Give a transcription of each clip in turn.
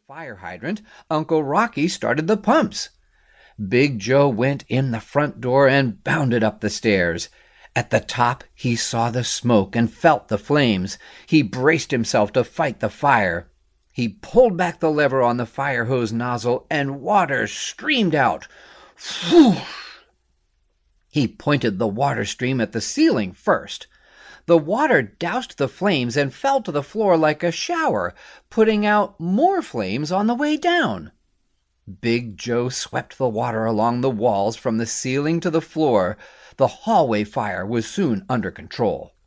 fire hydrant, Uncle Rocky started the pumps. Big Joe went in the front door and bounded up the stairs. At the top he saw the smoke and felt the flames. He braced himself to fight the fire. He pulled back the lever on the fire hose nozzle and water streamed out. Whew! He pointed the water stream at the ceiling first. The water doused the flames and fell to the floor like a shower, putting out more flames on the way down. Big Joe swept the water along the walls from the ceiling to the floor. The hallway fire was soon under control.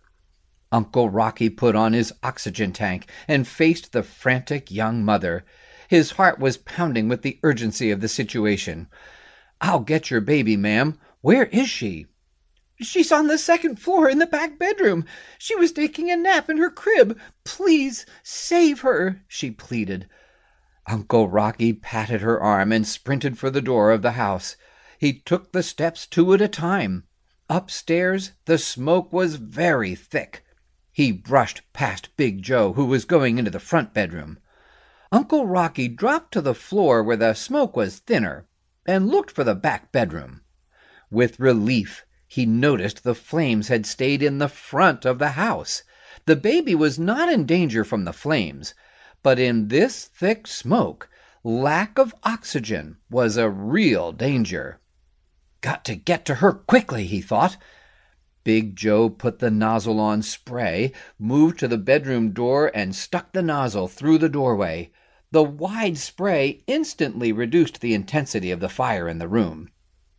Uncle Rocky put on his oxygen tank and faced the frantic young mother. His heart was pounding with the urgency of the situation. "I'll get your baby, ma'am. Where is she?" "She's on the second floor in the back bedroom. She was taking a nap in her crib. Please save her," she pleaded. Uncle Rocky patted her arm and sprinted for the door of the house. He took the steps 2 at a time. Upstairs, the smoke was very thick. He brushed past Big Joe, who was going into the front bedroom. Uncle Rocky dropped to the floor where the smoke was thinner and looked for the back bedroom. With relief, he noticed the flames had stayed in the front of the house. The baby was not in danger from the flames, but in this thick smoke, lack of oxygen was a real danger. "Got to get to her quickly," he thought. Big Joe put the nozzle on spray, moved to the bedroom door, and stuck the nozzle through the doorway. The wide spray instantly reduced the intensity of the fire in the room.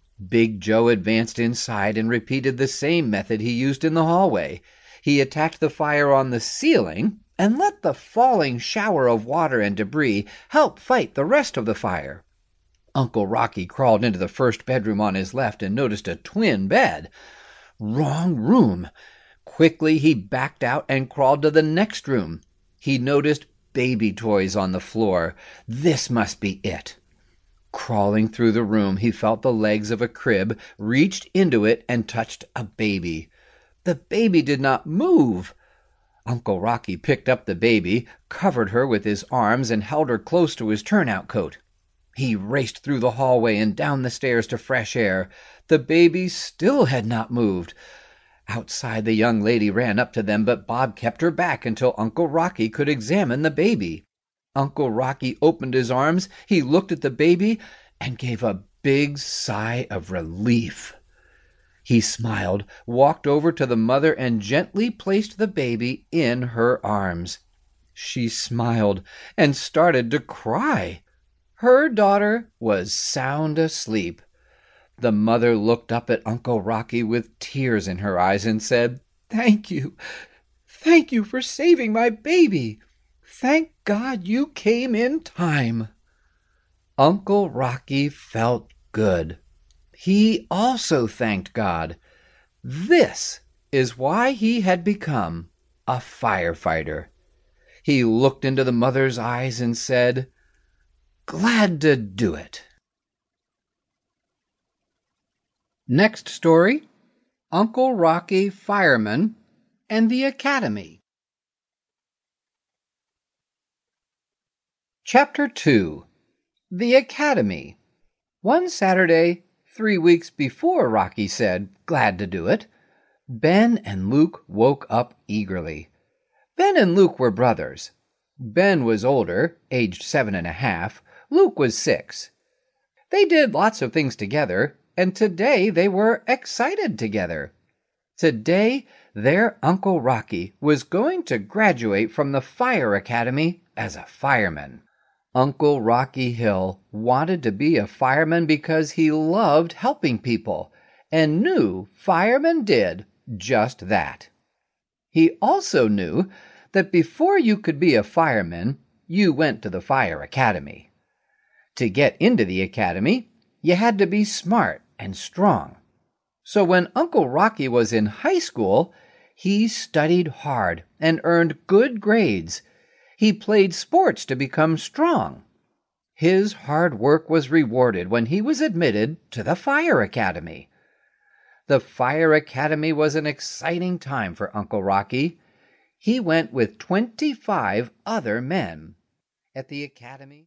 Big Joe advanced inside and repeated the same method he used in the hallway. He attacked the fire on the ceiling and let the falling shower of water and debris help fight the rest of the fire. Uncle Rocky crawled into the first bedroom on his left and noticed a twin bed. Wrong room. Quickly he backed out and crawled to the next room. He noticed baby toys on the floor. This must be it. Crawling through the room, he felt the legs of a crib, reached into it, and touched a baby. The baby did not move. Uncle Rocky picked up the baby, covered her with his arms, and held her close to his turnout coat. He raced through the hallway and down the stairs to fresh air. The baby still had not moved. Outside, the young lady ran up to them, but Bob kept her back until Uncle Rocky could examine the baby. Uncle Rocky opened his arms, he looked at the baby, and gave a big sigh of relief. He smiled, walked over to the mother, and gently placed the baby in her arms. She smiled and started to cry. Her daughter was sound asleep. The mother looked up at Uncle Rocky with tears in her eyes and said, "Thank you. Thank you for saving my baby. Thank God you came in time." Uncle Rocky felt good. He also thanked God. This is why he had become a firefighter. He looked into the mother's eyes and said, "Glad to do it." Next story, Uncle Rocky, Fireman, and the Academy. Chapter 2. The Academy. One Saturday, 3 weeks before Rocky said, "Glad to do it," Ben and Luke woke up eagerly. Ben and Luke were brothers. Ben was older, aged 7.5. Luke was 6. They did lots of things together, and today they were excited together. Today, their Uncle Rocky was going to graduate from the Fire Academy as a fireman. Uncle Rocky Hill wanted to be a fireman because he loved helping people and knew firemen did just that. He also knew that before you could be a fireman, you went to the Fire Academy. To get into the academy, you had to be smart and strong. So when Uncle Rocky was in high school, he studied hard and earned good grades. He played sports to become strong. His hard work was rewarded when he was admitted to the Fire Academy. The Fire Academy was an exciting time for Uncle Rocky. He went with 25 other men. At the academy,